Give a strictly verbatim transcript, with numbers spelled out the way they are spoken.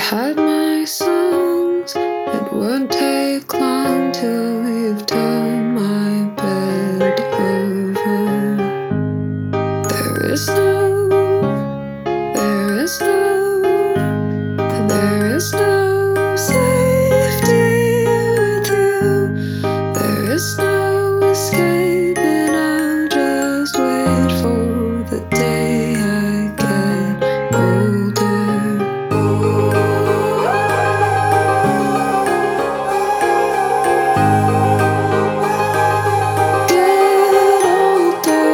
had my songs, it won't take long till you've turned my bed over. There is no